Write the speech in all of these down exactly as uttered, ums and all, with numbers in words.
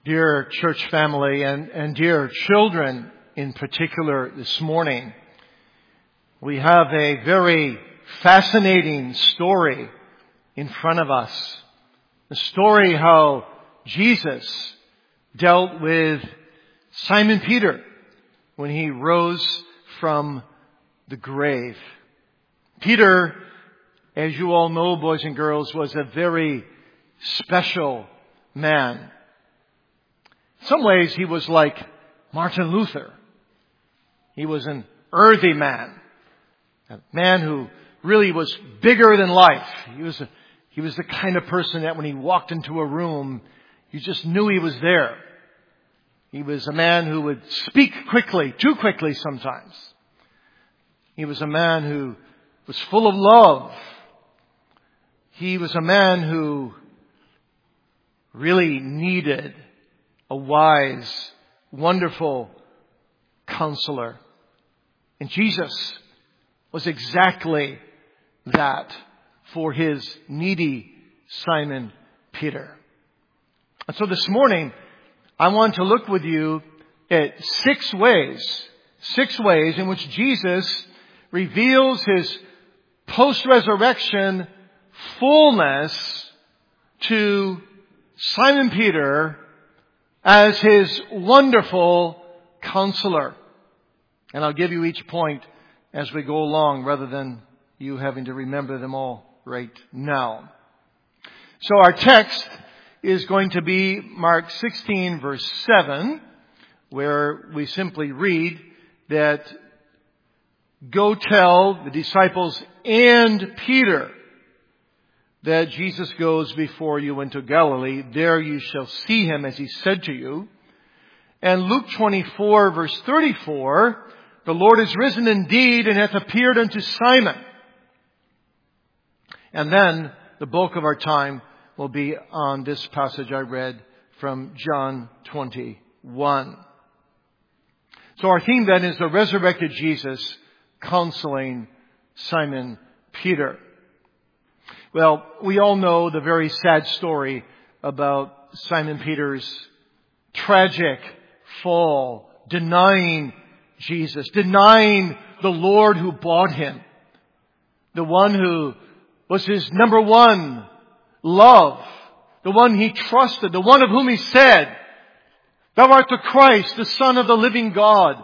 Dear church family and, and dear children in particular this morning, we have a very fascinating story in front of us. The story how Jesus dealt with Simon Peter when he rose from the grave. Peter, as you all know, boys and girls, was a very special man. In some ways, he was like Martin Luther. He was an earthy man. A man who really was bigger than life. He was a, he was the kind of person that when he walked into a room, you just knew he was there. He was a man who would speak quickly, too quickly sometimes. He was a man who was full of love. He was a man who really needed a wise, wonderful counselor. And Jesus was exactly that for his needy Simon Peter. And so this morning, I want to look with you at six ways, six ways in which Jesus reveals his post-resurrection fullness to Simon Peter as his wonderful counselor. And I'll give you each point as we go along rather than you having to remember them all right now. So our text is going to be Mark sixteen verse seven, where we simply read that, "Go tell the disciples and Peter that Jesus goes before you into Galilee. There you shall see him as he said to you." And Luke twenty-four verse thirty-four, "The Lord is risen indeed and hath appeared unto Simon." And then the bulk of our time will be on this passage I read from John twenty-one. So our theme then is the resurrected Jesus counseling Simon Peter. Well, we all know the very sad story about Simon Peter's tragic fall, denying Jesus, denying the Lord who bought him, the one who was his number one love, the one he trusted, the one of whom he said, "Thou art the Christ, the Son of the living God."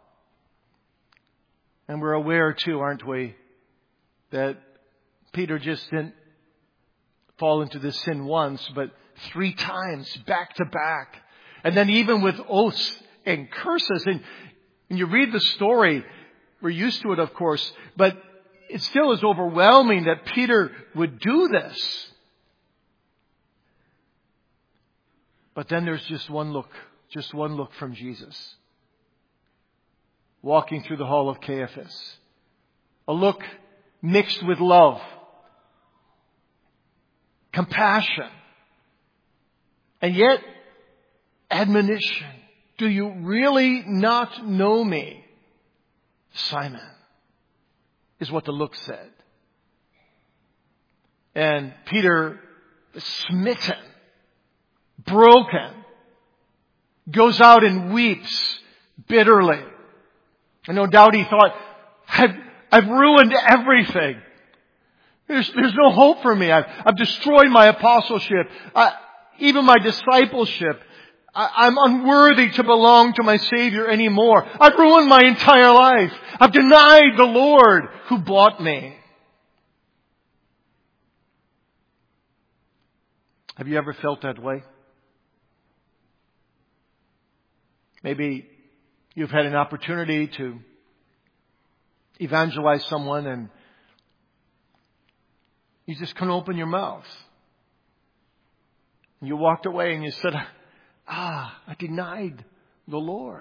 And we're aware too, aren't we, that Peter just didn't fall into this sin once, but three times back to back. And then even with oaths and curses. And when you read the story, we're used to it, of course, but it still is overwhelming that Peter would do this. But then there's just one look, just one look from Jesus. Walking through the hall of Caiaphas. A look mixed with love, compassion, and yet admonition. "Do you really not know me, Simon?" is what the look said. And Peter, smitten, broken, goes out and weeps bitterly. And no doubt he thought, I've, I've ruined everything. There's, there's no hope for me. I've, I've destroyed my apostleship, uh, even my discipleship. I, I'm unworthy to belong to my Savior anymore. I've ruined my entire life. I've denied the Lord who bought me. Have you ever felt that way? Maybe you've had an opportunity to evangelize someone and you just couldn't open your mouth. You walked away and you said, ah, I denied the Lord.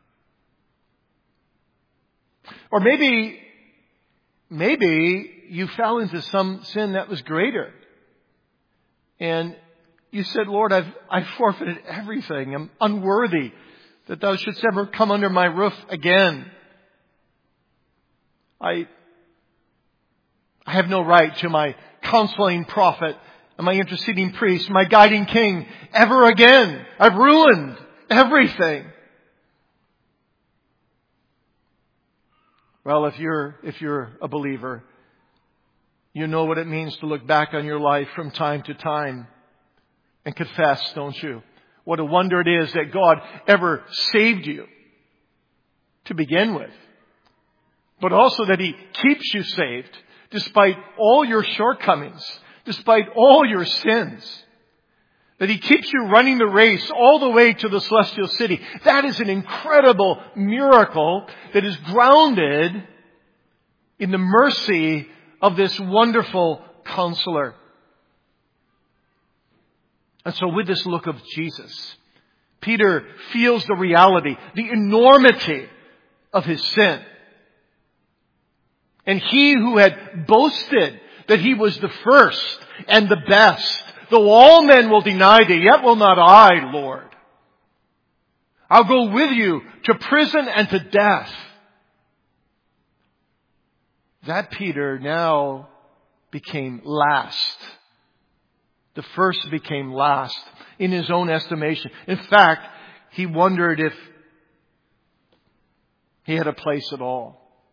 Or maybe, maybe you fell into some sin that was greater. And you said, Lord, I've, I've forfeited everything. I'm unworthy that thou shouldst ever come under my roof again. I, I have no right to my counseling prophet. and my interceding priest, my guiding king, ever again. I've ruined everything. Well, if you're, if you're a believer, you know what it means to look back on your life from time to time and confess, don't you? What a wonder it is that God ever saved you to begin with, but also that He keeps you saved despite all your shortcomings, despite all your sins. That He keeps you running the race all the way to the celestial city. That is an incredible miracle that is grounded in the mercy of this wonderful Counselor. And so with this look of Jesus, Peter feels the reality, the enormity of his sin. And he who had boasted that he was the first and the best, though all men will deny thee, yet will not I, Lord. I'll go with you to prison and to death. That Peter now became last. The first became last in his own estimation. In fact, he wondered if he had a place at all.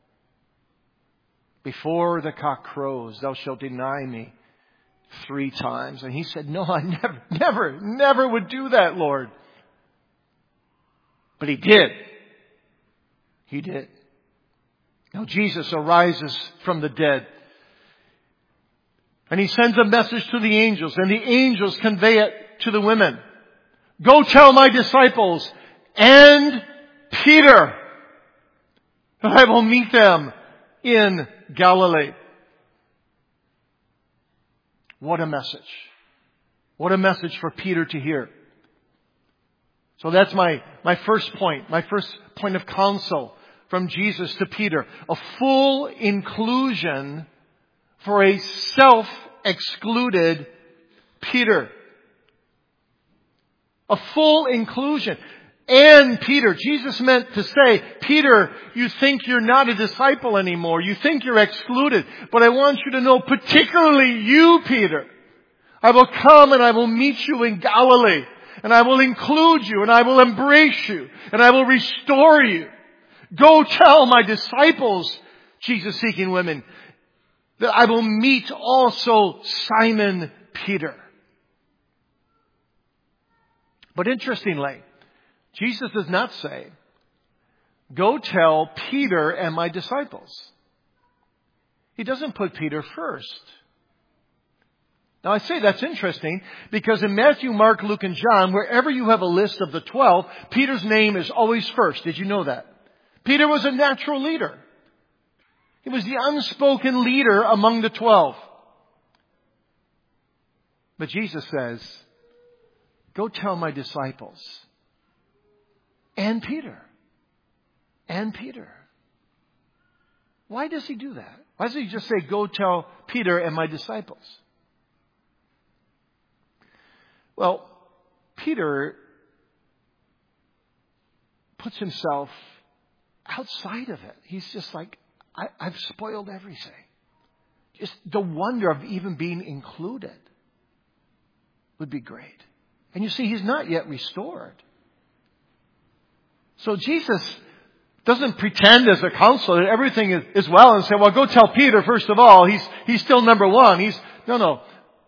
Before the cock crows, thou shalt deny me three times. And he said, no, I never, never, never would do that, Lord. But he did. He did. Now Jesus arises from the dead. And He sends a message to the angels. And the angels convey it to the women. Go tell my disciples and Peter that I will meet them in Galilee. What a message. What a message for Peter to hear. So that's my, my first point, my first point of counsel from Jesus to Peter. A full inclusion for a self-excluded Peter. A full inclusion. And Peter, Jesus meant to say, Peter, you think you're not a disciple anymore. You think you're excluded. But I want you to know, particularly you, Peter, I will come and I will meet you in Galilee. And I will include you and I will embrace you and I will restore you. Go tell my disciples, Jesus-seeking women, that I will meet also Simon Peter. But interestingly, Jesus does not say, go tell Peter and my disciples. He doesn't put Peter first. Now I say that's interesting because in Matthew, Mark, Luke, and John, wherever you have a list of the twelve, Peter's name is always first. Did you know that? Peter was a natural leader. He was the unspoken leader among the twelve. But Jesus says, go tell my disciples. And Peter. And Peter. Why does He do that? Why doesn't He just say, go tell Peter and my disciples? Well, Peter puts himself outside of it. He's just like, I, I've spoiled everything. Just the wonder of even being included would be great. And you see, he's not yet restored. So Jesus doesn't pretend as a counselor that everything is, is well and say, well, go tell Peter first of all. He's, he's still number one. He's, no, no.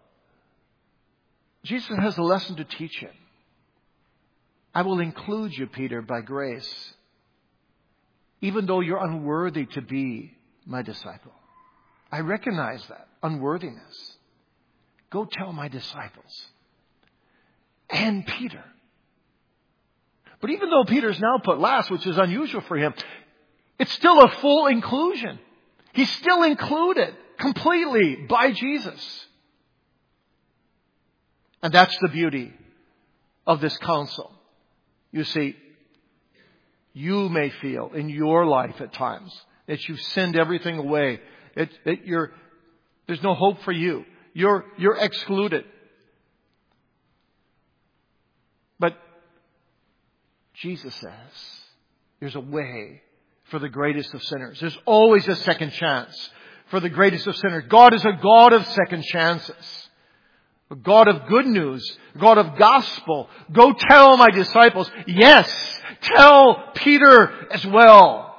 Jesus has a lesson to teach him. I will include you, Peter, by grace, even though you're unworthy to be my disciple. I recognize that unworthiness. Go tell my disciples and Peter. But even though Peter's now put last, which is unusual for him, it's still a full inclusion. He's still included completely by Jesus. And that's the beauty of this counsel. You see, you may feel in your life at times that you've sinned everything away. It, it, you're, there's no hope for you. You're, you're excluded. But Jesus says there's a way for the greatest of sinners. There's always a second chance for the greatest of sinners. God is a God of second chances. a God of good news, a God of gospel. Go tell my disciples. Yes, tell Peter as well.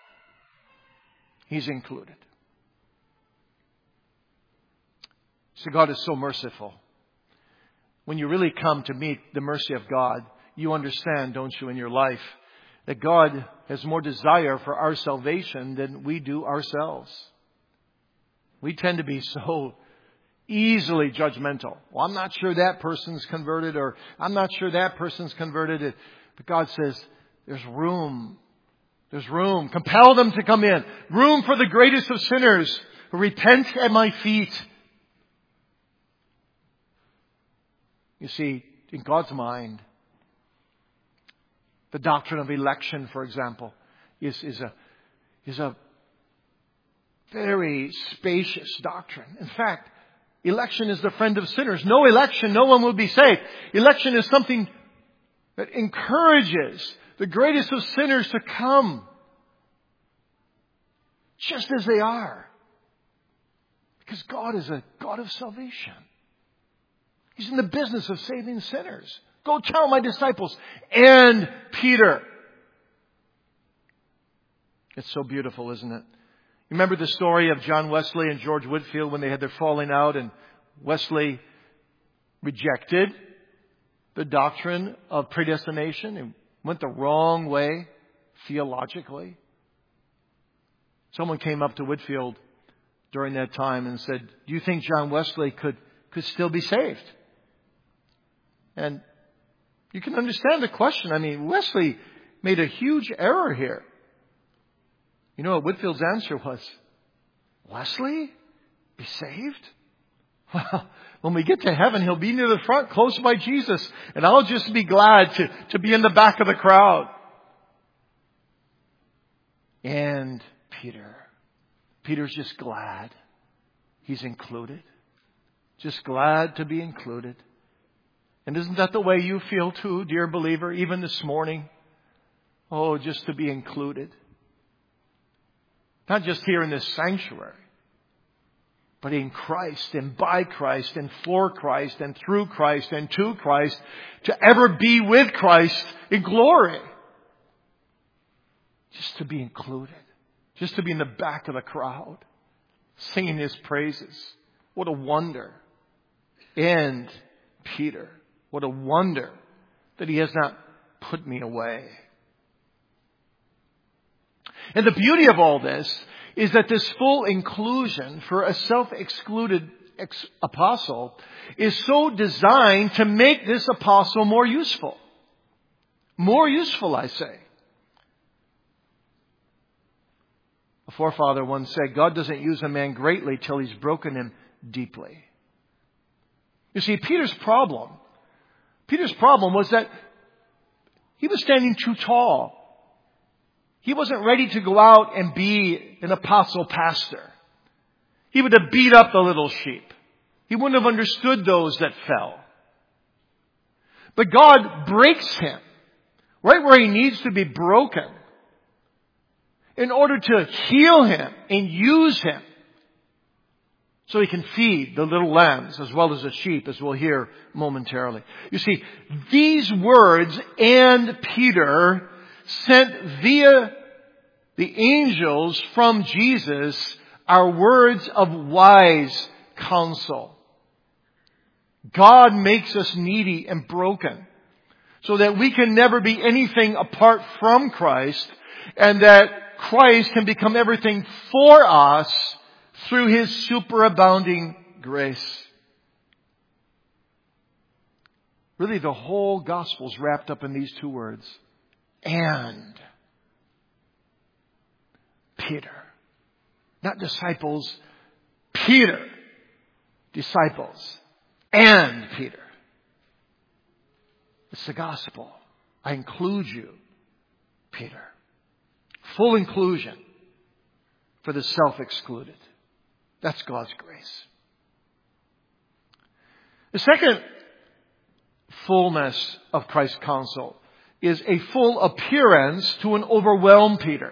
He's included. So God is so merciful. When you really come to meet the mercy of God, you understand, don't you, in your life, that God has more desire for our salvation than we do ourselves. We tend to be so easily judgmental. Well, I'm not sure that person's converted, or I'm not sure that person's converted. But God says, there's room. There's room. Compel them to come in. Room for the greatest of sinners who repent at my feet. You see, in God's mind, the doctrine of election, for example, is, is a, is a very spacious doctrine. In fact, election is the friend of sinners. No election, no one will be saved. Election is something that encourages the greatest of sinners to come just as they are. Because God is a God of salvation. He's in the business of saving sinners. Go tell my disciples and Peter. It's so beautiful, isn't it? You remember the story of John Wesley and George Whitefield when they had their falling out, and Wesley rejected the doctrine of predestination and went the wrong way theologically. Someone came up to Whitefield during that time and said, do you think John Wesley could, could still be saved? And you can understand the question. I mean, Wesley made a huge error here. You know what Whitefield's answer was? Wesley? Be saved? Well, when we get to heaven, he'll be near the front, close by Jesus. And I'll just be glad to, to be in the back of the crowd. And Peter. Peter's just glad he's included. Just glad to be included. And isn't that the way you feel too, dear believer, even this morning? Oh, just to be included. Not just here in this sanctuary, but in Christ and by Christ and for Christ and through Christ and to Christ, to ever be with Christ in glory. Just to be included. Just to be in the back of the crowd, singing His praises. What a wonder. And Peter, what a wonder that He has not put me away. And the beauty of all this is that this full inclusion for a self-excluded ex- apostle is so designed to make this apostle more useful. More useful, I say. A forefather once said, God doesn't use a man greatly till He's broken him deeply. You see, Peter's problem, Peter's problem was that he was standing too tall. He wasn't ready to go out and be an apostle pastor. He would have beat up the little sheep. He wouldn't have understood those that fell. But God breaks him right where he needs to be broken in order to heal him and use him so he can feed the little lambs as well as the sheep, as we'll hear momentarily. You see, these words, and Peter, sent via the angels from Jesus, are words of wise counsel. God makes us needy and broken so that we can never be anything apart from Christ, and that Christ can become everything for us through His superabounding grace. Really, the whole gospel is wrapped up in these two words. And Peter. Not disciples. Peter. Disciples. And Peter. It's the gospel. I include you, Peter. Full inclusion for the self-excluded. That's God's grace. The second fullness of Christ's counsel is a full appearance to an overwhelmed Peter.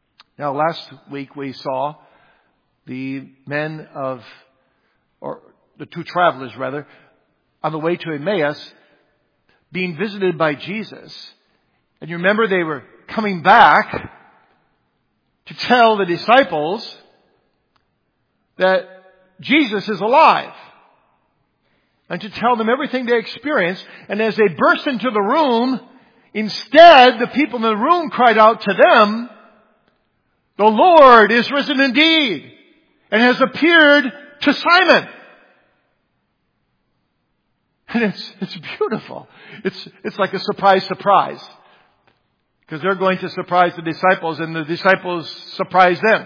Now, last week we saw the men of, or the two travelers rather, on the way to Emmaus, being visited by Jesus. And you remember they were coming back to tell the disciples that Jesus is alive. And to tell them everything they experienced. And as they burst into the room, instead the people in the room cried out to them, "The Lord is risen indeed, and has appeared to Simon." And it's, it's beautiful. It's, it's like a surprise surprise. Because they're going to surprise the disciples, and the disciples surprise them.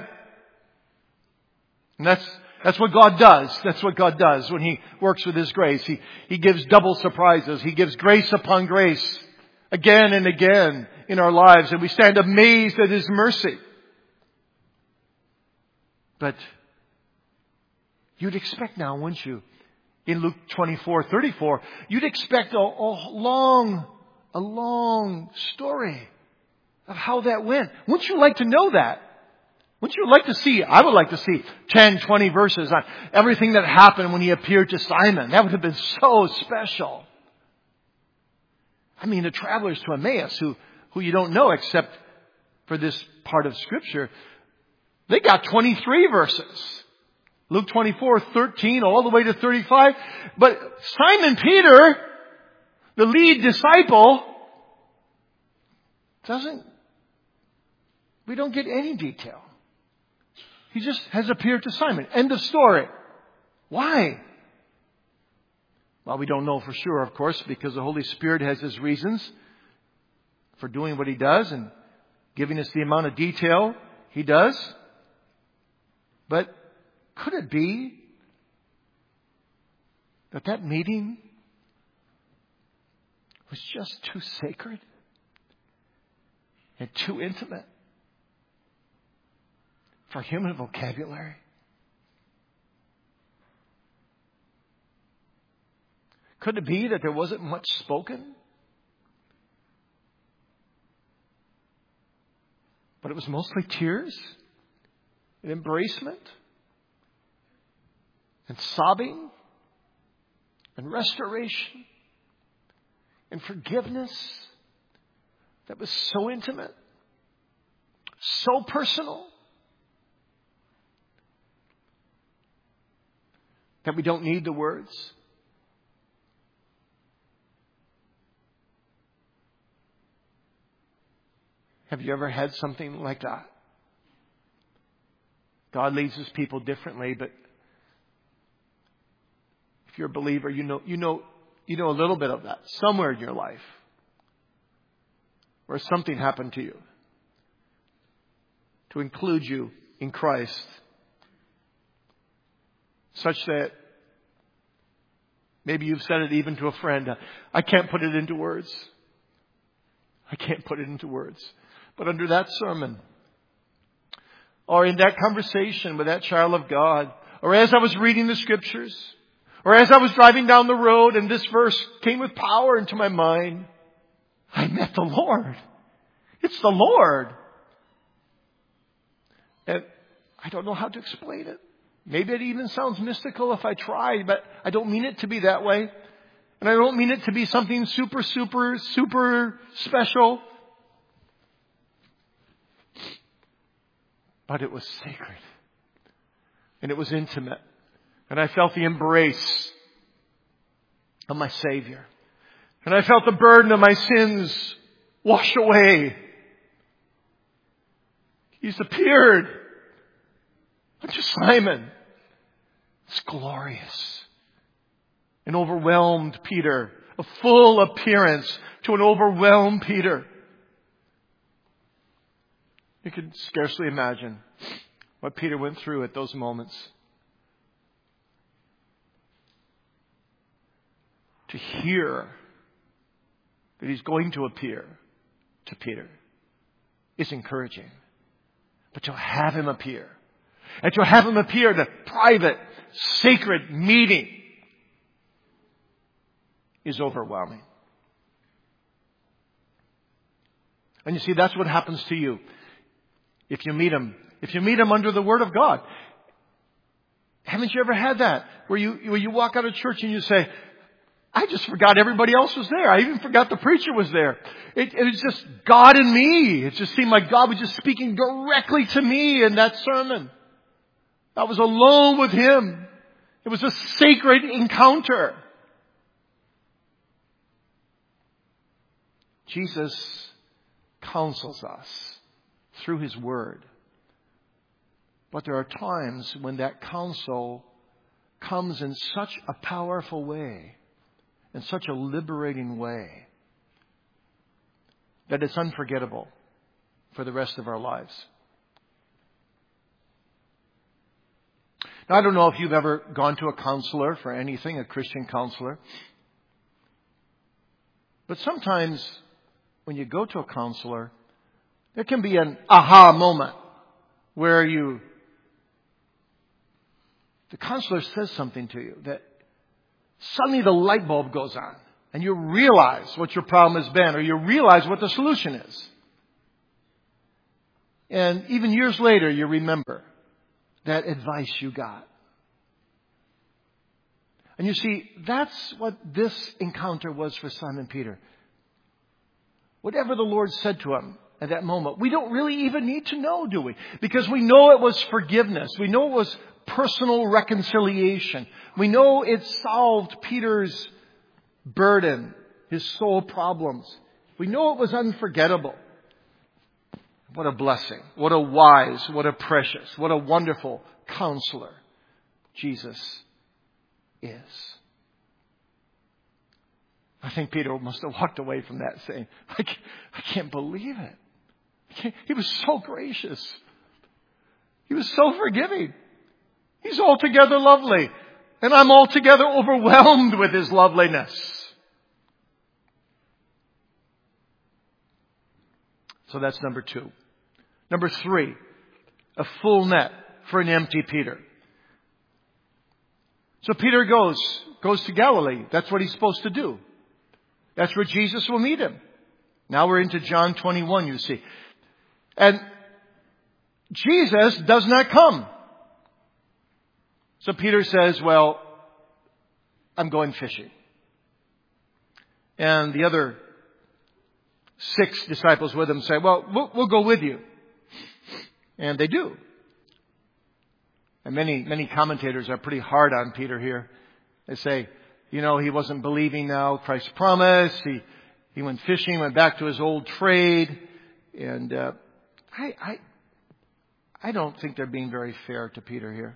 And that's, that's what God does. That's what God does when He works with His grace. He, He gives double surprises. He gives grace upon grace again and again in our lives. And we stand amazed at His mercy. But you'd expect now, wouldn't you? In Luke twenty-four thirty-four, you'd expect a, a long, a long story of how that went. Wouldn't you like to know that? Wouldn't you like to see, I would like to see ten, twenty verses on everything that happened when He appeared to Simon. That would have been so special. I mean, the travelers to Emmaus, who, who you don't know except for this part of Scripture, they got twenty-three verses. Luke twenty-four, thirteen, all the way to thirty-five. But Simon Peter, the lead disciple, doesn't, we don't get any detail. He just has appeared to Simon. End of story. Why? Well, we don't know for sure, of course, because the Holy Spirit has His reasons for doing what He does and giving us the amount of detail He does. But could it be that that meeting was just too sacred and too intimate for human vocabulary? Could it be that there wasn't much spoken, but it was mostly tears and embracement and sobbing and restoration and forgiveness that was so intimate, so personal, that we don't need the words? Have you ever had something like that? God leads His people differently, but if you're a believer, you know, you know, you know a little bit of that somewhere in your life where something happened to you to include you in Christ, such that maybe you've said it even to a friend. I can't put it into words. I can't put it into words. But under that sermon, or in that conversation with that child of God, or as I was reading the Scriptures, or as I was driving down the road and this verse came with power into my mind, I met the Lord. It's the Lord. And I don't know how to explain it. Maybe it even sounds mystical if I try, but I don't mean it to be that way. And I don't mean it to be something super, super, super special. But it was sacred. And it was intimate. And I felt the embrace of my Savior. And I felt the burden of my sins wash away. He's appeared unto Simon. It's glorious. An overwhelmed Peter. A full appearance to an overwhelmed Peter. You can scarcely imagine what Peter went through at those moments. To hear that He's going to appear to Peter is encouraging. But to have Him appear, and to have Him appear in a private, sacred meeting, is overwhelming. And you see, that's what happens to you if you meet Him. If you meet Him under the Word of God. Haven't you ever had that? Where you, where you walk out of church and you say, I just forgot everybody else was there. I even forgot the preacher was there. It, it was just God and me. It just seemed like God was just speaking directly to me in that sermon. I was alone with Him. It was a sacred encounter. Jesus counsels us through His Word. But there are times when that counsel comes in such a powerful way, in such a liberating way, that it's unforgettable for the rest of our lives. Now, I don't know if you've ever gone to a counselor for anything, a Christian counselor. But sometimes when you go to a counselor, there can be an aha moment where you, the counselor says something to you that suddenly the light bulb goes on and you realize what your problem has been, or you realize what the solution is. And even years later, you remember that advice you got. And you see, that's what this encounter was for Simon Peter. Whatever the Lord said to him at that moment, we don't really even need to know, do we? Because we know it was forgiveness. We know it was personal reconciliation. We know it solved Peter's burden, his soul problems. We know it was unforgettable. What a blessing. What a wise, what a precious, what a wonderful counselor Jesus is. I think Peter must have walked away from that saying, I can't, I can't believe it. I can't, he was so gracious. He was so forgiving. He's altogether lovely. And I'm altogether overwhelmed with His loveliness. So that's number two. Number three, a full net for an empty Peter. So Peter goes, goes to Galilee. That's what he's supposed to do. That's where Jesus will meet him. Now we're into John twenty-one, you see. And Jesus does not come. So Peter says, well, I'm going fishing. And the other six disciples with him say, well, we'll, we'll go with you. And they do. And many, many commentators are pretty hard on Peter here. They say, you know, he wasn't believing now Christ's promise. He, he went fishing, went back to his old trade. And, uh, I, I, I don't think they're being very fair to Peter here.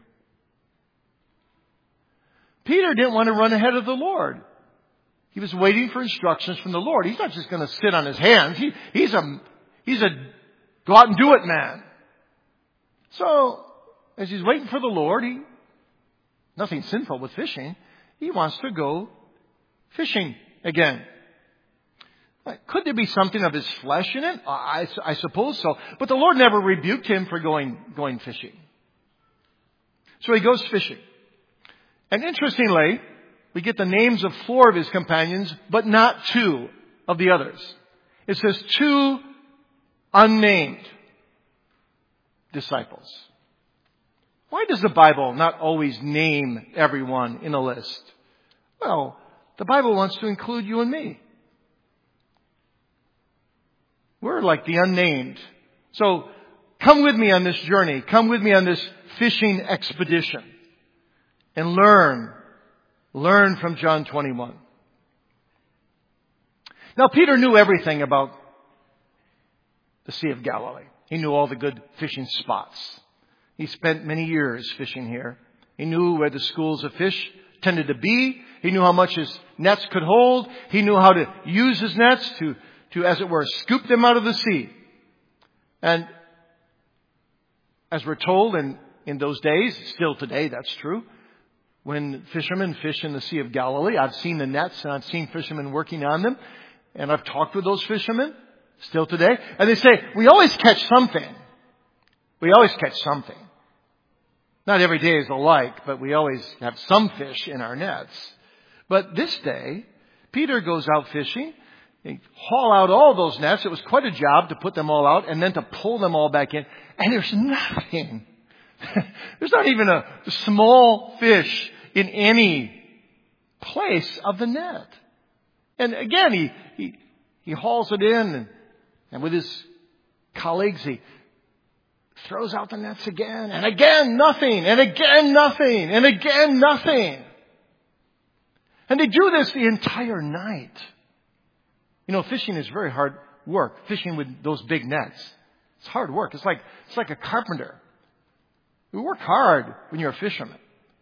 Peter didn't want to run ahead of the Lord. He was waiting for instructions from the Lord. He's not just going to sit on his hands. He, he's a, he's a go out and do it man. So, as he's waiting for the Lord, he, nothing sinful with fishing, he wants to go fishing again. Could there be something of his flesh in it? I, I suppose so. But the Lord never rebuked him for going, going fishing. So he goes fishing. And interestingly, we get the names of four of his companions, but not two of the others. It says two unnamed disciples. Why does the Bible not always name everyone in a list? Well, the Bible wants to include you and me. We're like the unnamed. So come with me on this journey. Come with me on this fishing expedition. And learn. Learn from John twenty-one. Now, Peter knew everything about the Sea of Galilee. He knew all the good fishing spots. He spent many years fishing here. He knew where the schools of fish tended to be. He knew how much his nets could hold. He knew how to use his nets to, to, as it were, scoop them out of the sea. And as we're told in, in those days, still today that's true, when fishermen fish in the Sea of Galilee, I've seen the nets and I've seen fishermen working on them. And I've talked with those fishermen still today. And they say, we always catch something. We always catch something. Not every day is alike, but we always have some fish in our nets. But this day, Peter goes out fishing. They haul out all those nets. It was quite a job to put them all out and then to pull them all back in. And there's nothing. There's not even a small fish in any place of the net. And again, he, he, he hauls it in and, and with his colleagues, he throws out the nets again and again, nothing, and again, nothing, and again, nothing. And they do this the entire night. You know, fishing is very hard work. Fishing with those big nets. It's hard work. It's like, it's like a carpenter. You work hard when you're a fisherman.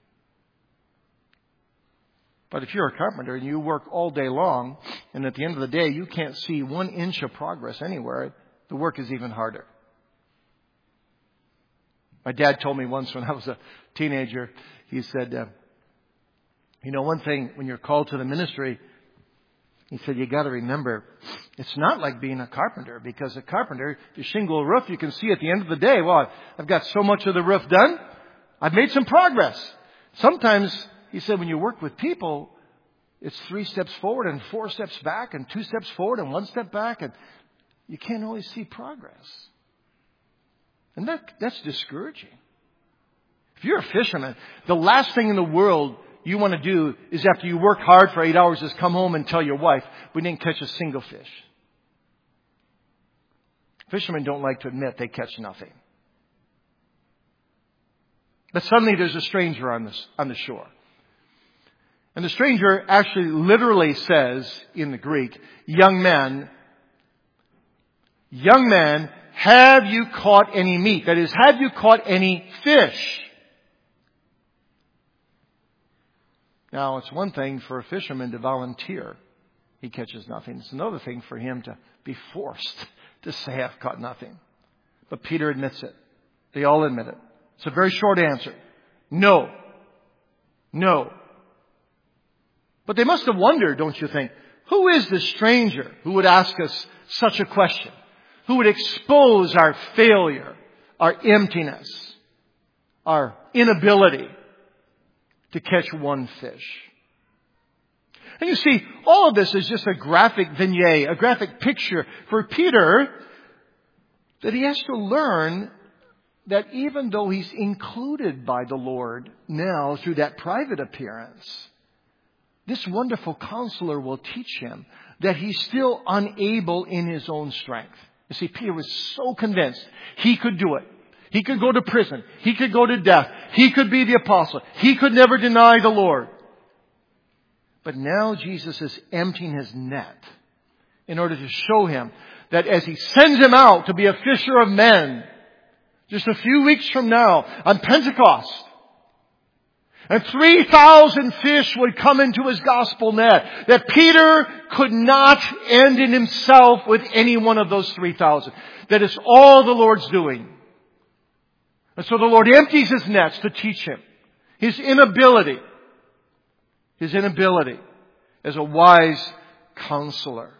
But if you're a carpenter and you work all day long, and at the end of the day you can't see one inch of progress anywhere, the work is even harder. My dad told me once when I was a teenager, he said, uh, you know, one thing when you're called to the ministry, he said, you got to remember, it's not like being a carpenter, because a carpenter, if you shingle a roof, you can see at the end of the day, well, I've got so much of the roof done. I've made some progress. Sometimes, he said, when you work with people, it's three steps forward and four steps back and two steps forward and one step back, and you can't always see progress. And that, that's discouraging. If you're a fisherman, the last thing in the world you want to do is, after you work hard for eight hours, is come home and tell your wife, we didn't catch a single fish. Fishermen don't like to admit they catch nothing. But suddenly there's a stranger on the, on the shore. And the stranger actually literally says in the Greek, young man, young man, have you caught any meat? That is, have you caught any fish? Now, it's one thing for a fisherman to volunteer. He catches nothing. It's another thing for him to be forced to say, I've caught nothing. But Peter admits it. They all admit it. It's a very short answer. No. No. But they must have wondered, don't you think, who is the stranger who would ask us such a question? Who would expose our failure, our emptiness, our inability to catch one fish? And you see, all of this is just a graphic vignette, a graphic picture for Peter, that he has to learn that even though he's included by the Lord now through that private appearance, this wonderful counselor will teach him that he's still unable in his own strength. You see, Peter was so convinced he could do it. He could go to prison. He could go to death. He could be the apostle. He could never deny the Lord. But now Jesus is emptying his net in order to show him that as he sends him out to be a fisher of men, just a few weeks from now on Pentecost, and three thousand fish would come into his gospel net, that Peter could not end in himself with any one of those three thousand. That is all the Lord's doing. And so the Lord empties his nets to teach him his inability, his inability as a wise counselor.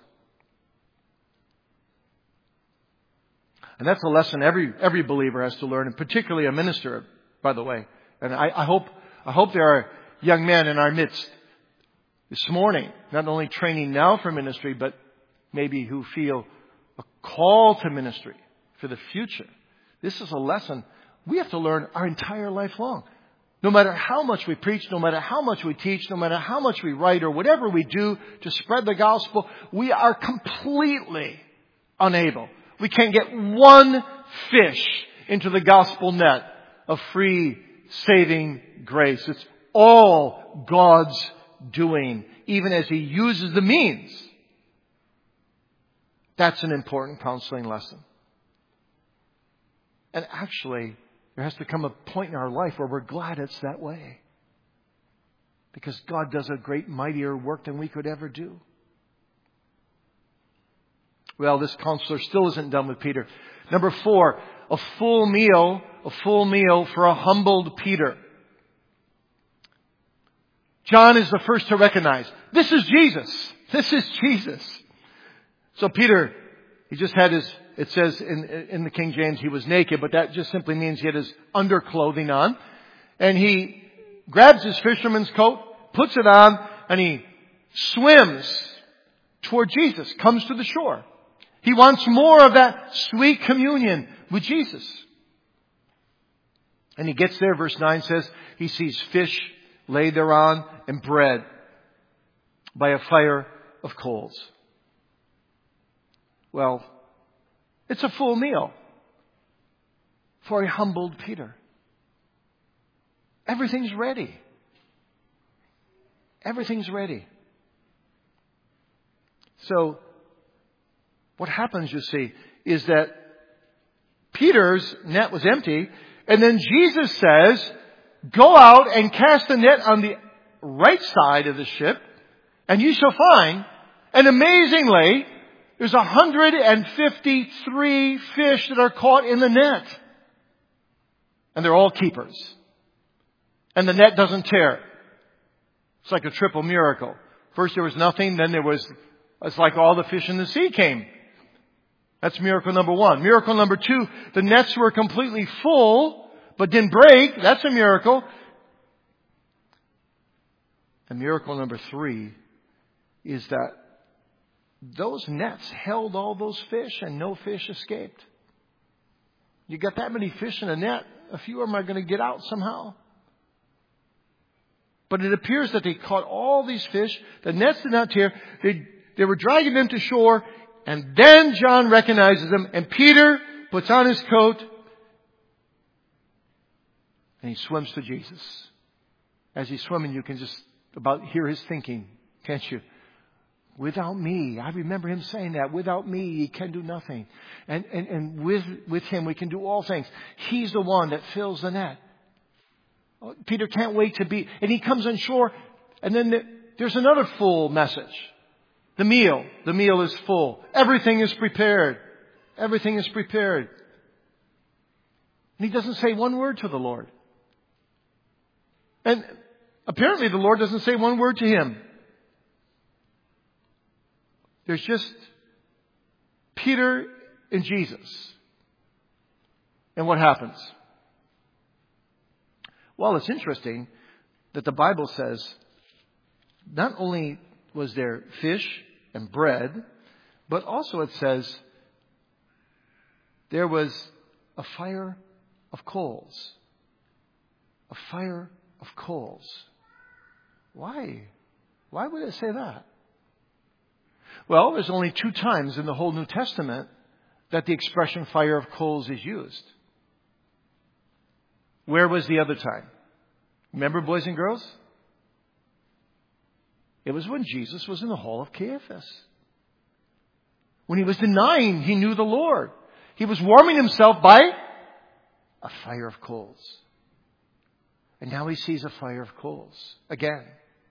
And that's a lesson every every believer has to learn, and particularly a minister, by the way. And I, I hope I hope there are young men in our midst this morning, not only training now for ministry, but maybe who feel a call to ministry for the future. This is a lesson we have to learn our entire life long. No matter how much we preach, no matter how much we teach, no matter how much we write or whatever we do to spread the gospel, we are completely unable. We can't get one fish into the gospel net of free saving grace. It's all God's doing, even as He uses the means. That's an important counseling lesson. And actually, there has to come a point in our life where we're glad it's that way. Because God does a great, mightier work than we could ever do. Well, this counselor still isn't done with Peter. Number four, a full meal, a full meal for a humbled Peter. John is the first to recognize, this is Jesus. This is Jesus. So Peter, he just had his, it says in, in the King James, he was naked, but that just simply means he had his underclothing on. And he grabs his fisherman's coat, puts it on, and he swims toward Jesus, comes to the shore. He wants more of that sweet communion with Jesus. And he gets there, verse nine says, he sees fish laid thereon and bread by a fire of coals. Well, it's a full meal for a humbled Peter. Everything's ready. Everything's ready. So, what happens, you see, is that Peter's net was empty, and then Jesus says, go out and cast the net on the right side of the ship, and you shall find, and amazingly, there's one hundred fifty-three fish that are caught in the net. And they're all keepers. And the net doesn't tear. It's like a triple miracle. First there was nothing, then there was, it's like all the fish in the sea came. That's miracle number one. Miracle number two, the nets were completely full, but didn't break. That's a miracle. And miracle number three is that those nets held all those fish and no fish escaped. You got that many fish in a net, a few of them are going to get out somehow. But it appears that they caught all these fish. The nets did not tear. They, they were dragging them to shore. And then John recognizes them. And Peter puts on his coat. And he swims to Jesus. As he's swimming, you can just about hear his thinking, can't you? Without me, I remember him saying that, without me, he can do nothing. And, and, and with, with him, we can do all things. He's the one that fills the net. Peter can't wait to be, and he comes on shore, and then the, there's another full message. The meal. The meal is full. Everything is prepared. Everything is prepared. And he doesn't say one word to the Lord. And apparently the Lord doesn't say one word to him. There's just Peter and Jesus. And what happens? Well, it's interesting that the Bible says not only was there fish and bread, but also it says there was a fire of coals. A fire of coals. Why? Why would it say that? Well, there's only two times in the whole New Testament that the expression fire of coals is used. Where was the other time? Remember, boys and girls? It was when Jesus was in the hall of Caiaphas. When he was denying he knew the Lord. He was warming himself by a fire of coals. And now he sees a fire of coals again.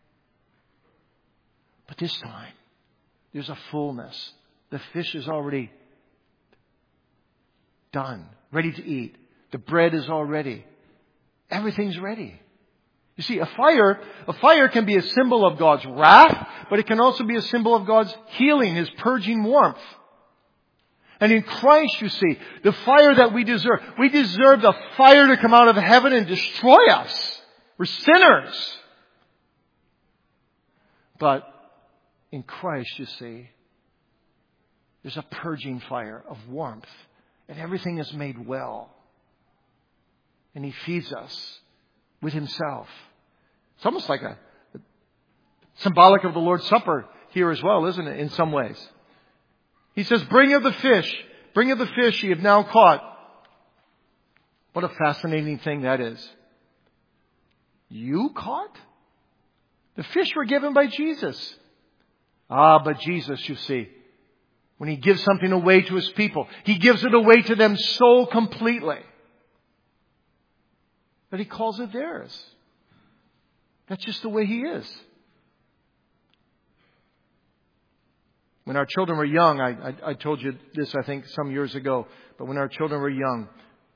But this time, there's a fullness. The fish is already done, ready to eat. The bread is all ready. Everything's ready. You see, a fire, a fire can be a symbol of God's wrath, but it can also be a symbol of God's healing, His purging warmth. And in Christ, you see, the fire that we deserve, we deserve the fire to come out of heaven and destroy us. We're sinners. But in Christ, you see, there's a purging fire of warmth, and everything is made well. And He feeds us with Himself. It's almost like a, a symbolic of the Lord's Supper here as well, isn't it, in some ways? He says, bring of the fish, bring of the fish ye have now caught. What a fascinating thing that is. You caught? The fish were given by Jesus. Ah, but Jesus, you see, when He gives something away to His people, He gives it away to them so completely that He calls it theirs. That's just the way He is. When our children were young, I, I, I told you this, I think, some years ago, but when our children were young,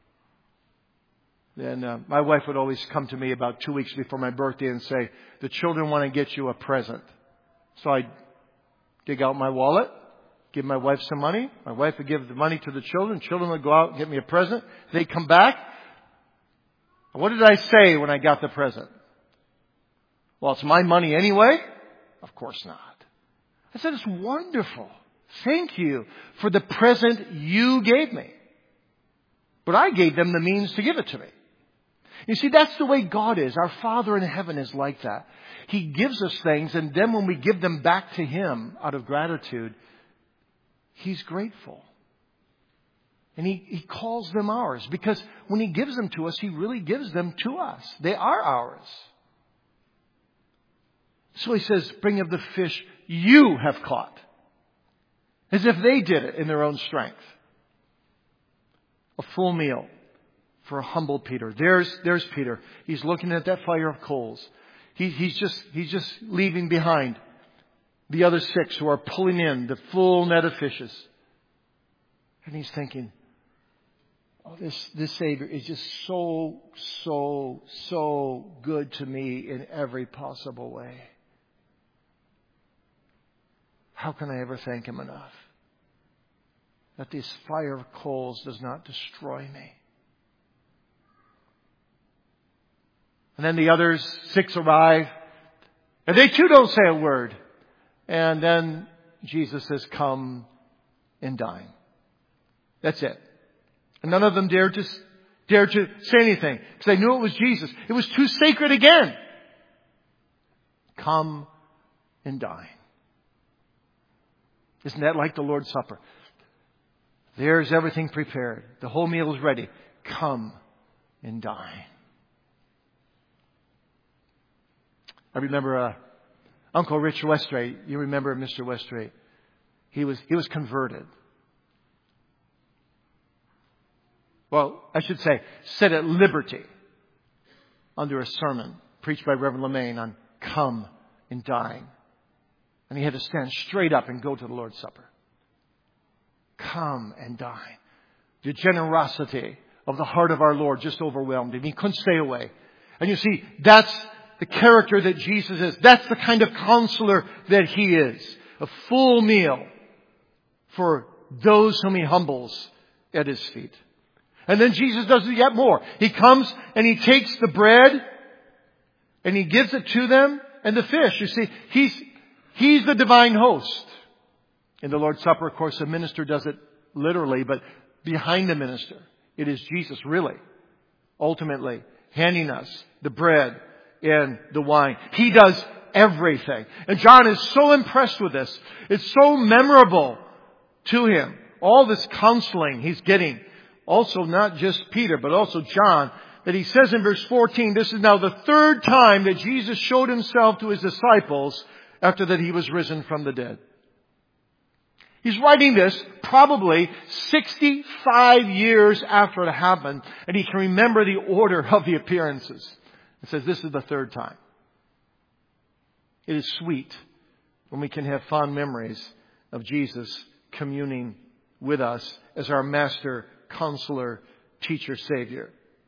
then uh, my wife would always come to me about two weeks before my birthday and say, the children want to get you a present. So I'd dig out my wallet, give my wife some money. My wife would give the money to the children. Children would go out and get me a present. They'd come back. What did I say when I got the present? Well, it's my money anyway? Of course not. I said, it's wonderful. Thank you for the present you gave me. But I gave them the means to give it to me. You see, that's the way God is. Our Father in heaven is like that. He gives us things, and then when we give them back to Him out of gratitude, He's grateful. And he, he calls them ours, because when He gives them to us, He really gives them to us. They are ours. So He says, bring of the fish you have caught. As if they did it in their own strength. A full meal for a humble Peter. There's, there's Peter. He's looking at that fire of coals. He, he's just, he's just leaving behind the other six who are pulling in the full net of fishes. And he's thinking, oh, this, this Savior is just so, so, so good to me in every possible way. How can I ever thank Him enough? That this fire of coals does not destroy me. And then the others, six arrive, and they too don't say a word. And then Jesus says, come and dine. That's it. And none of them dared to, dared to say anything, because they knew it was Jesus. It was too sacred again. Come and dine. Isn't that like the Lord's Supper? There's everything prepared. The whole meal is ready. Come and dine. I remember uh, Uncle Rich Westray. You remember Mister Westray? He was he was converted. Well, I should say, set at liberty under a sermon preached by Reverend LeMaine on come and dine. And he had to stand straight up and go to the Lord's Supper. Come and dine. The generosity of the heart of our Lord just overwhelmed him. He couldn't stay away. And you see, that's the character that Jesus is. That's the kind of counselor that He is. A full meal for those whom He humbles at His feet. And then Jesus does it yet more. He comes and He takes the bread and He gives it to them and the fish. You see, He's, He's the divine host. In the Lord's Supper, of course, the minister does it literally, but behind the minister, it is Jesus really, ultimately, handing us the bread and the wine. He does everything. And John is so impressed with this. It's so memorable to him. All this counseling He's getting. Also not just Peter, but also John. That he says in verse fourteen, this is now the third time that Jesus showed Himself to His disciples after that He was risen from the dead. He's writing this probably sixty-five years after it happened, and he can remember the order of the appearances. It says this is the third time. It is sweet when we can have fond memories of Jesus communing with us as our Master, Counselor, Teacher, Savior.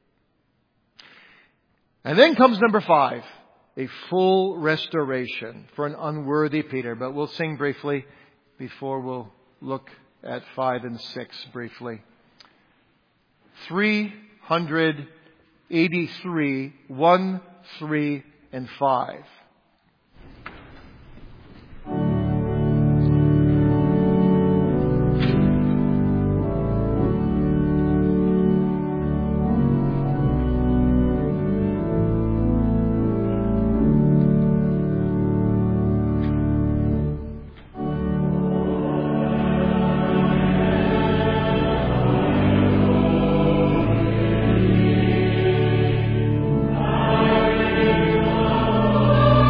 And then comes number five, a full restoration for an unworthy Peter. But we'll sing briefly before we'll look at five and six briefly. three hundred eighty-three, one, three, and five. Oh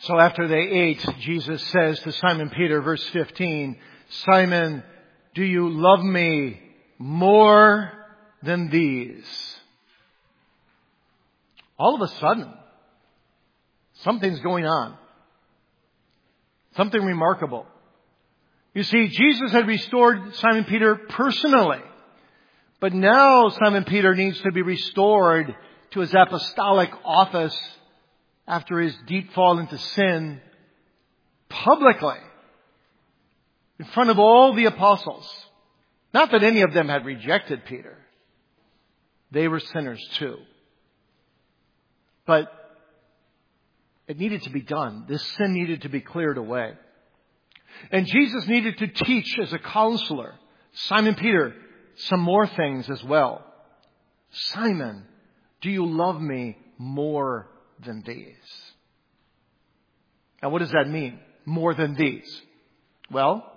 So after they ate, Jesus says to Simon Peter, verse fifteen, Simon, do you love me more than these? All of a sudden, something's going on. Something remarkable. You see, Jesus had restored Simon Peter personally. But now Simon Peter needs to be restored to his apostolic office after his deep fall into sin publicly in front of all the apostles. Not that any of them had rejected Peter. They were sinners too. But it needed to be done. This sin needed to be cleared away. And Jesus needed to teach as a counselor Simon Peter some more things as well. Simon, do you love me more than these? Now what does that mean? More than these? Well,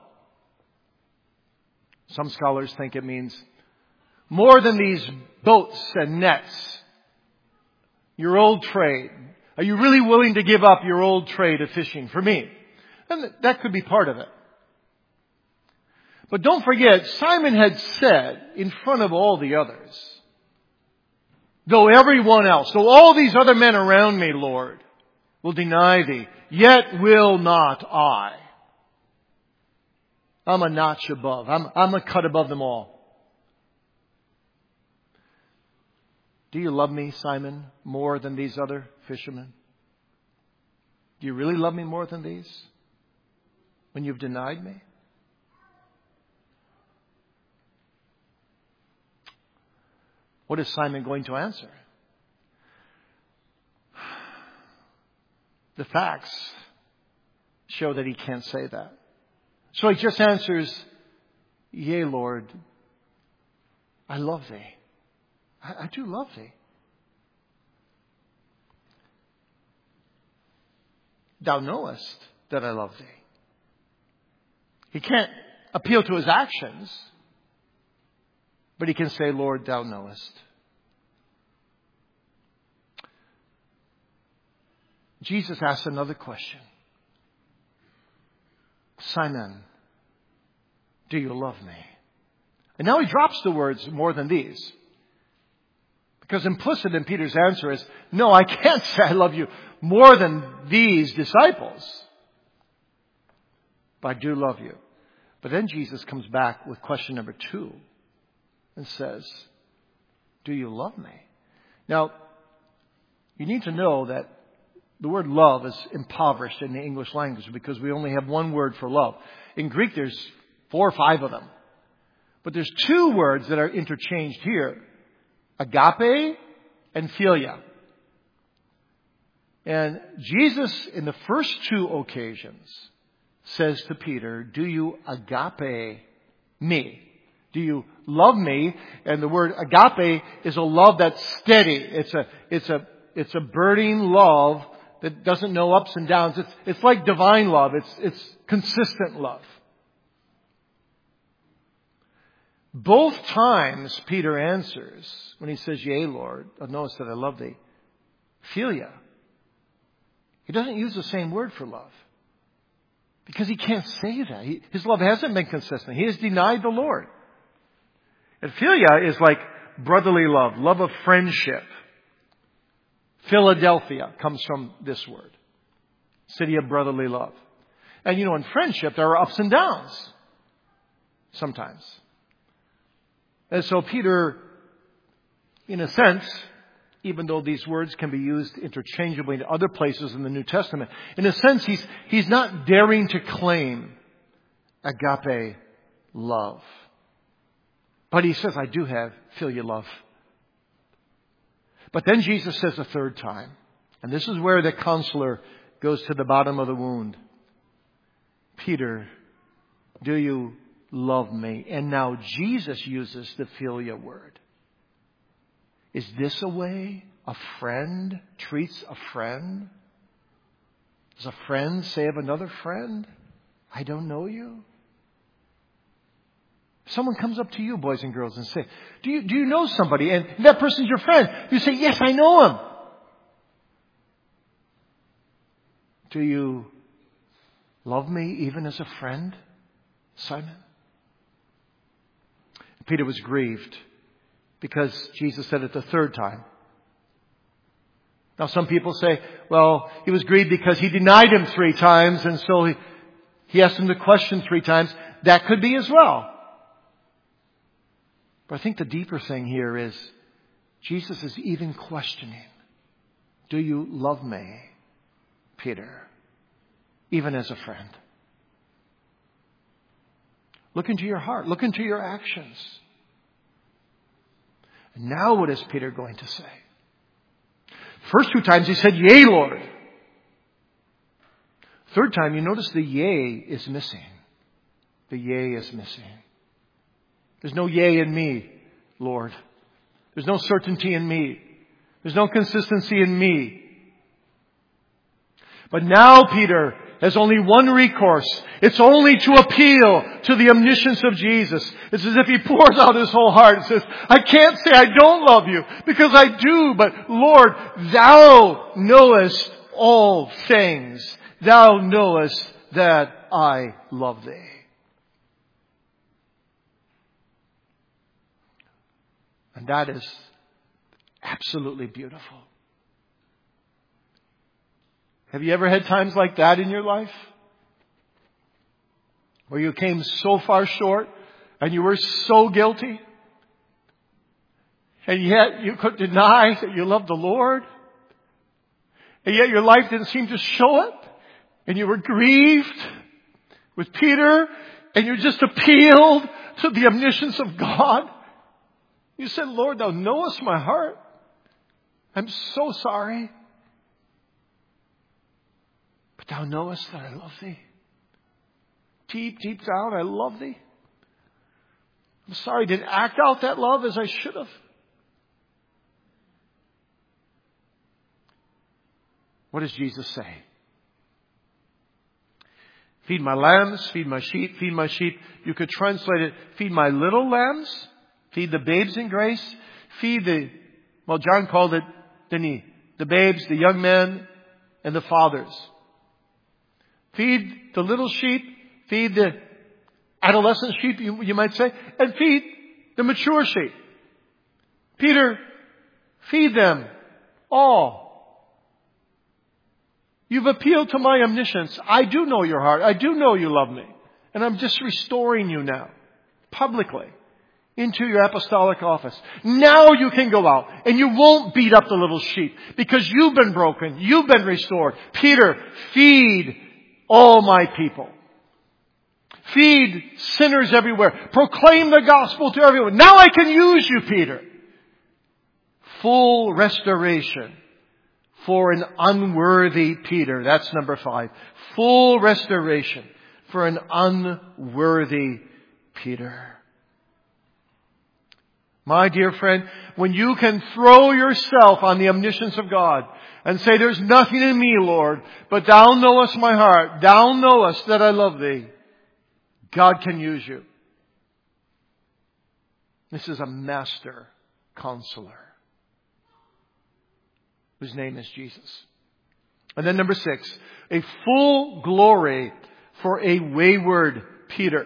some scholars think it means more than these boats and nets. Your old trade. Are you really willing to give up your old trade of fishing for me? And that could be part of it. But don't forget, Simon had said in front of all the others, though everyone else, though all these other men around me, Lord, will deny thee, yet will not I. I'm a notch above. I'm, I'm a cut above them all. Do you love me, Simon, more than these other fishermen? Do you really love me more than these when you've denied me? What is Simon going to answer? The facts show that he can't say that. So he just answers, yea, Lord, I love thee. I, I do love thee. Thou knowest that I love thee. He can't appeal to his actions, but he can say, Lord, thou knowest. Jesus asks another question. Simon, do you love me? And now he drops the words more than these. Because implicit in Peter's answer is, no, I can't say I love you more than these disciples. But I do love you. But then Jesus comes back with question number two and says, do you love me? Now, you need to know that the word love is impoverished in the English language because we only have one word for love. In Greek, there's four or five of them. But there's two words that are interchanged here. Agape and philia. And Jesus, in the first two occasions, says to Peter, do you agape me? Do you love me? And the word agape is a love that's steady. It's a, it's a, it's a burning love that doesn't know ups and downs. It's, it's like divine love. It's, it's consistent love. Both times Peter answers when he says, yea, Lord, oh, notice that I love thee. Philia. He doesn't use the same word for love. Because he can't say that. He, his love hasn't been consistent. He has denied the Lord. And philia is like brotherly love, love of friendship. Philadelphia comes from this word. City of brotherly love. And you know, in friendship, there are ups and downs. Sometimes. And so Peter, in a sense, even though these words can be used interchangeably in other places in the New Testament, in a sense, he's, he's not daring to claim agape love. But he says, I do have philia love. But then Jesus says a third time, and this is where the counselor goes to the bottom of the wound. Peter, do you love me? And now Jesus uses the philia word. Is this a way a friend treats a friend? Does a friend say of another friend, I don't know you? Someone comes up to you, boys and girls, and say, do you, do you know somebody? And that person's your friend. You say, yes, I know him. Do you love me even as a friend, Simon? Peter was grieved because Jesus said it the third time. Now some people say, well, he was grieved because he denied him three times, and so he, he asked him the question three times. That could be as well. But I think the deeper thing here is Jesus is even questioning, do you love me, Peter, even as a friend? Look into your heart. Look into your actions. And now what is Peter going to say? First two times he said, yea, Lord. Third time, you notice the yea is missing. The yea is missing. There's no yea in me, Lord. There's no certainty in me. There's no consistency in me. But now Peter has only one recourse. It's only to appeal to the omniscience of Jesus. It's as if he pours out his whole heart and says, I can't say I don't love you, because I do, but Lord, thou knowest all things. Thou knowest that I love thee. And that is absolutely beautiful. Have you ever had times like that in your life? Where you came so far short and you were so guilty, and yet you could deny that you loved the Lord, and yet your life didn't seem to show it, and you were grieved with Peter, and you just appealed to the omniscience of God. You said, Lord, thou knowest my heart. I'm so sorry. But thou knowest that I love thee. Deep, deep down, I love thee. I'm sorry I didn't act out that love as I should have. What does Jesus say? Feed my lambs, feed my sheep, feed my sheep. You could translate it, feed my little lambs, feed the babes in grace, feed the, well, John called it, didn't he? The babes, the young men, and the fathers. Feed the little sheep, feed the adolescent sheep, you, you might say, and feed the mature sheep. Peter, feed them all. You've appealed to my omniscience. I do know your heart. I do know you love me. And I'm just restoring you now, publicly, into your apostolic office. Now you can go out and you won't beat up the little sheep because you've been broken. You've been restored. Peter, feed all my people. Feed sinners everywhere. Proclaim the gospel to everyone. Now I can use you, Peter. Full restoration for an unworthy Peter. That's number five. Full restoration for an unworthy Peter. My dear friend, when you can throw yourself on the omniscience of God and say, there's nothing in me, Lord, but thou knowest my heart. Thou knowest that I love thee. God can use you. This is a master counselor whose name is Jesus. And then number six, a full glory for a wayward Peter.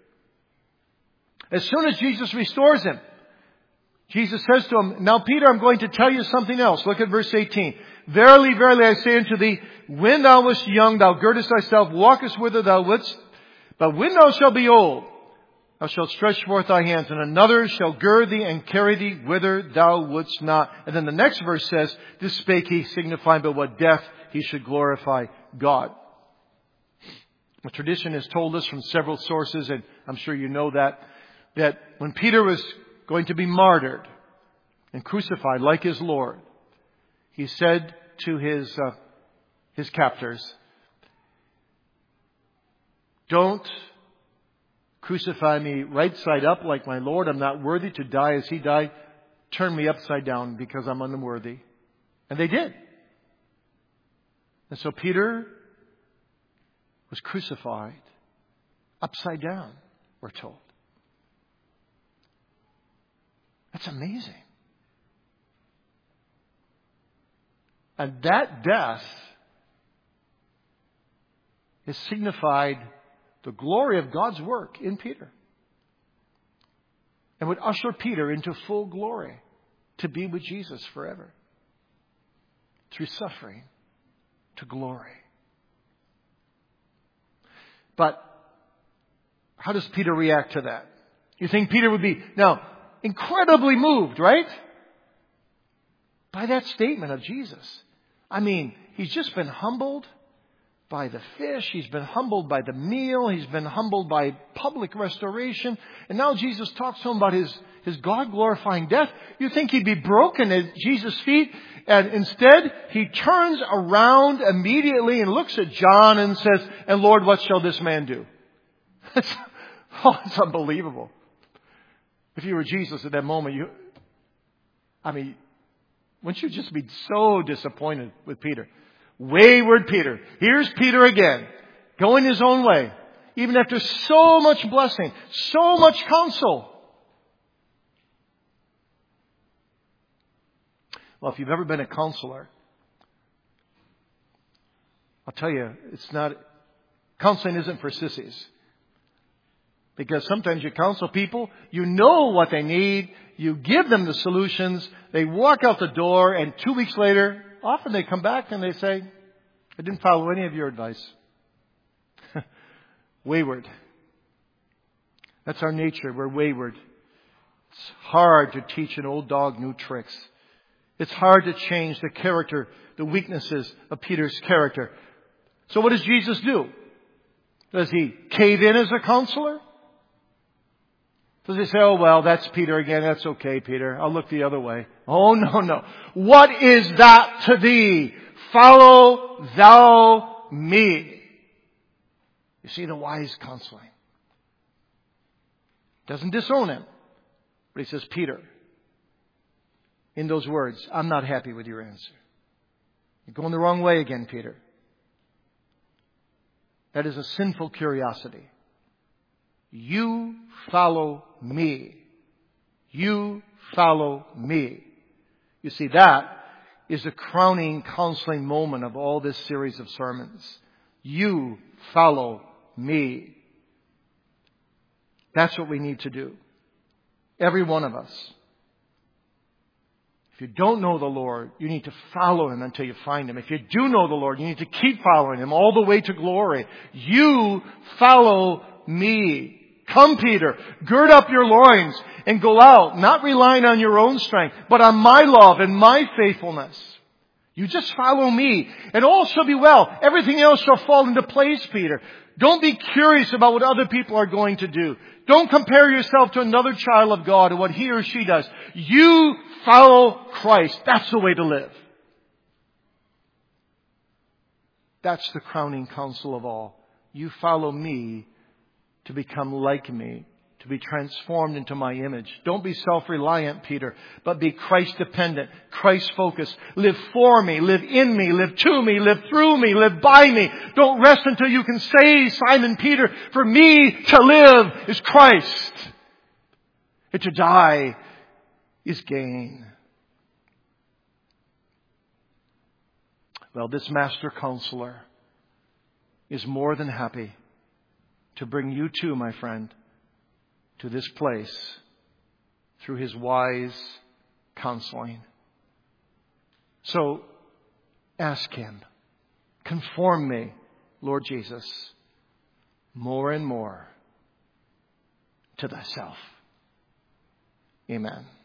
As soon as Jesus restores him, Jesus says to him, now Peter, I'm going to tell you something else. Look at verse eighteen. Verily, verily, I say unto thee, when thou wast young, thou girdest thyself, walkest whither thou wouldst. But when thou shalt be old, thou shalt stretch forth thy hands, and another shall gird thee and carry thee whither thou wouldst not. And then the next verse says, this spake he, signifying by what death he should glorify God. The tradition has told us from several sources, and I'm sure you know that, that when Peter was going to be martyred and crucified like his Lord, he said to his uh, his captors, don't crucify me right side up like my Lord. I'm not worthy to die as he died. Turn me upside down because I'm unworthy. And they did. And so Peter was crucified upside down, we're told. That's amazing. And that death It signified the glory of God's work in Peter. And would usher Peter into full glory to be with Jesus forever. Through suffering to glory. But how does Peter react to that? You think Peter would be, now, incredibly moved, right? By that statement of Jesus. I mean, he's just been humbled by the fish. He's been humbled by the meal. He's been humbled by public restoration. And now Jesus talks to him about his, his God-glorifying death. You think he'd be broken at Jesus' feet? And instead, he turns around immediately and looks at John and says, "And Lord, what shall this man do?" It's, oh, it's unbelievable. If you were Jesus at that moment, you, I mean, wouldn't you just be so disappointed with Peter? Wayward Peter. Here's Peter again, going his own way. Even after so much blessing, so much counsel. Well, if you've ever been a counselor, I'll tell you, it's not, counseling isn't for sissies. Because sometimes you counsel people, you know what they need, you give them the solutions, they walk out the door, and two weeks later, often they come back and they say, "I didn't follow any of your advice." Wayward. That's our nature. We're wayward. It's hard to teach an old dog new tricks. It's hard to change the character, the weaknesses of Peter's character. So what does Jesus do? Does he cave in as a counselor? Does he say, "Oh, well, that's Peter again. That's okay, Peter. I'll look the other way"? Oh, no, no. What is that to thee? Follow thou me. You see the wise counseling. Doesn't disown him. But he says, "Peter, in those words, I'm not happy with your answer. You're going the wrong way again, Peter. That is a sinful curiosity. You follow me. You follow me." You see, that is the crowning counseling moment of all this series of sermons. You follow me. That's what we need to do. Every one of us. If you don't know the Lord, you need to follow Him until you find Him. If you do know the Lord, you need to keep following Him all the way to glory. You follow me. Come, Peter, gird up your loins and go out, not relying on your own strength, but on my love and my faithfulness. You just follow me, and all shall be well. Everything else shall fall into place, Peter. Don't be curious about what other people are going to do. Don't compare yourself to another child of God and what he or she does. You follow Christ. That's the way to live. That's the crowning counsel of all. You follow me to become like me, to be transformed into my image. Don't be self-reliant, Peter, but be Christ-dependent, Christ-focused. Live for me, live in me, live to me, live through me, live by me. Don't rest until you can say, Simon Peter, for me to live is Christ, and to die is gain. Well, this master counselor is more than happy to bring you too, my friend, to this place through His wise counseling. So ask Him, conform me, Lord Jesus, more and more to Thyself. Amen.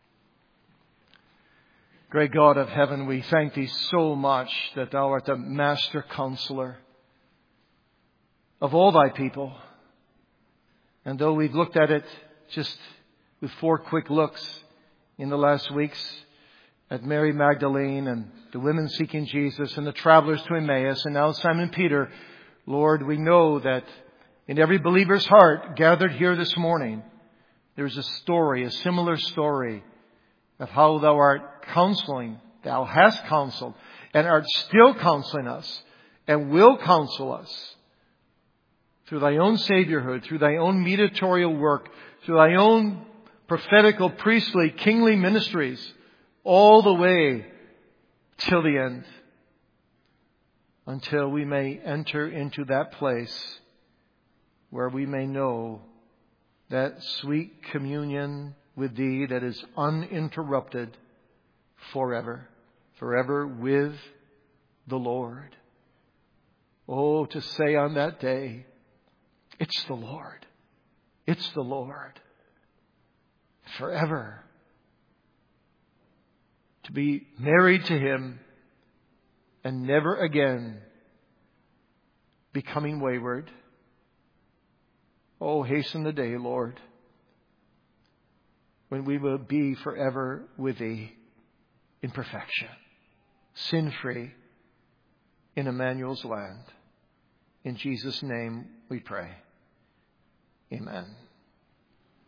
Great God of heaven, we thank Thee so much that Thou art the master counselor of all Thy people. And though we've looked at it just with four quick looks in the last weeks at Mary Magdalene and the women seeking Jesus and the travelers to Emmaus and now Simon Peter, Lord, we know that in every believer's heart gathered here this morning, there's a story, a similar story of how Thou art counseling, Thou hast counseled and art still counseling us and will counsel us. Through Thy own Saviorhood, through Thy own mediatorial work, through Thy own prophetical, priestly, kingly ministries, all the way till the end. until we may enter into that place where we may know that sweet communion with Thee that is uninterrupted forever, forever with the Lord. Oh, to say on that day, it's the Lord. It's the Lord. Forever. To be married to Him and never again becoming wayward. Oh, hasten the day, Lord, when we will be forever with Thee in perfection, sin-free in Emmanuel's land. In Jesus' name we pray. Amen.